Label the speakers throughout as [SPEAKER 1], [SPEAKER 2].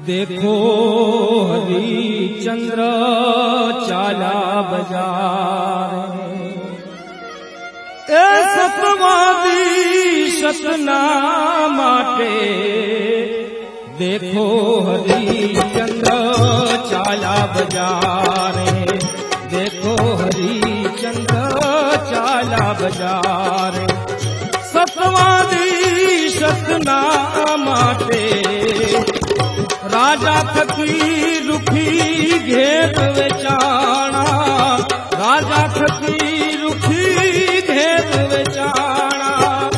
[SPEAKER 1] देखो हरिचंद्र चाला बजार ए सतवादी सतना माटे देखो हरिचंद्र चाला बजार देखो हरिचंद्र चाला बजार सतवादी सतना माटे राजा फकीर रुखी घेत वेचाणा राजा फकीर रुखी घेत वेचाणा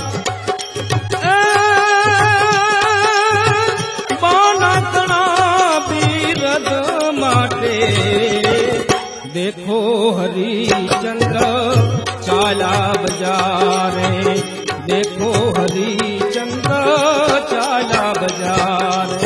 [SPEAKER 1] बाना कणा बीरद माटे देखो हरिचंद्र चाला बजारे देखो हरिचंद्र चाला बजारे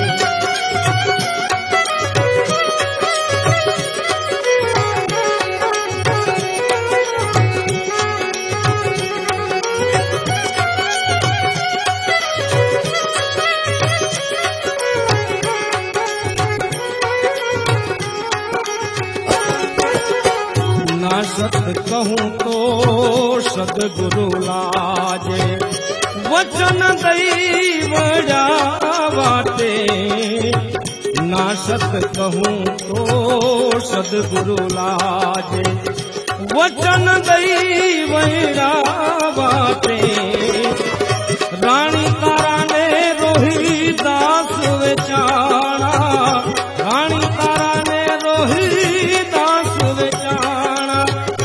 [SPEAKER 1] ना सत कहूँ तो सदगुरु लाजे वचन दई वड़ा वाटे ना सत कहूँ तो सदगुरु लाजे वचन दई वड़ा वाटे रानी तारा ने रोहिदास वेचाणा रानी तारा ने रोहिदास वेचाणा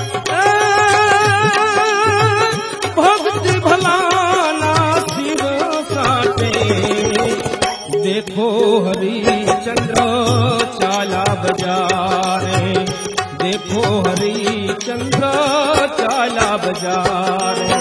[SPEAKER 1] भक्ति भलाना शिव काटे देखो हरिचंद्र चाला बजारे देखो हरिचंद्र चाला बजारे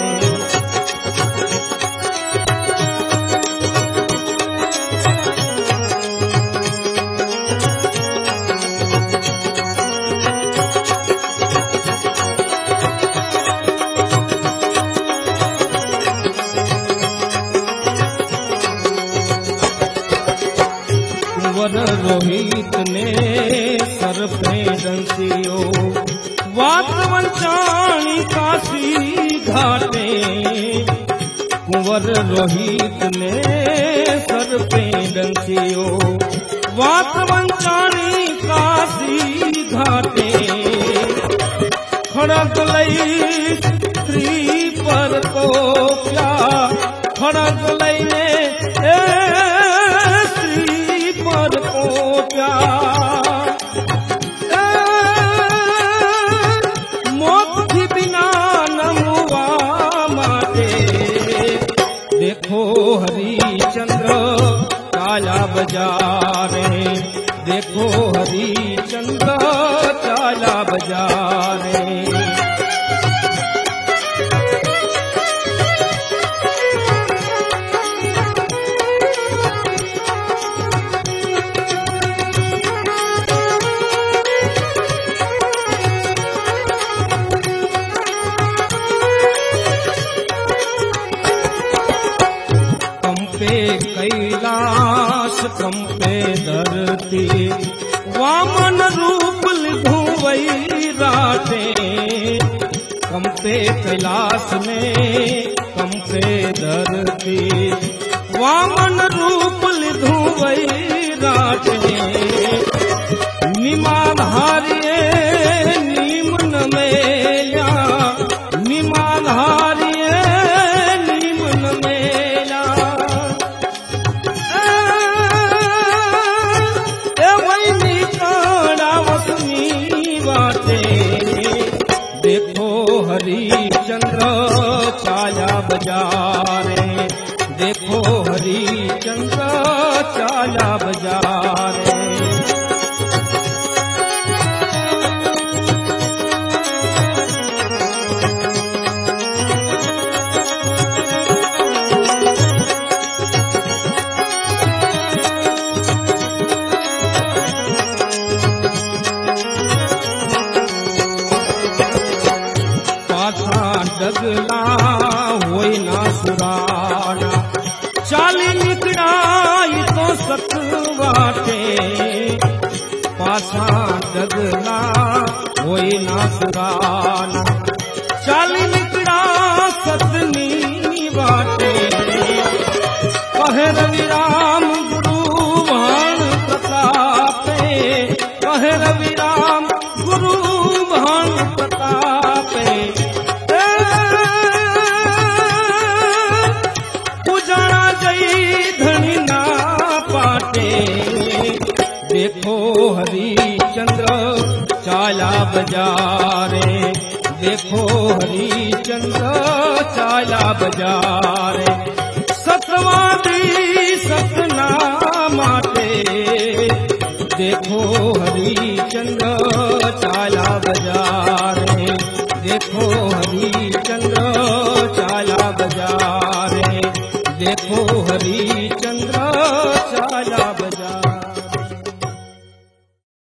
[SPEAKER 1] रोहित ने सर पे डंसियो वात वंचाणी काशी घाटे कुंवर रोहित ने सर पे डंसियो वात वंचाणी काशी घाटे खड़ग लई स्त्री पर को क्या खड़ग लई ने पर पोचा मोत की बिना नमुआ माटे देखो हरिचंद्र चाला बजारे देखो हरिचंद्र चाला बजारे कैलाश कंपे धरती वामन रूप लिधुवई राटे कंपे कैलाश में कंपे धरती वामन रूप लिधुवई राटे निमाधारिये नीमन मेला निमाधारिये नीमन मेला देखो हरिचंद्र चाला बजारे देखो हरिचंद्र चाला बजारे डगला होई ना सुराना चाली निकड़ाई तो सत वाटे पासा डगला होई ना सुराना चाली निकड़ा सतनी वाटे कहे रविराम गुरु भान प्रतापे कहे रविराम गुरु भान प्रतापे पूजना जई धनी ना पाटे देखो हरिचंद्र चाला बजारे देखो हरिचंद्र चाला बजारे सतवादी सतना माटे देखो हरिचंद्र चाला बजारे देखो हरिचंद्र चाला बजारे देखो हरिचंद्र चाला बजारे।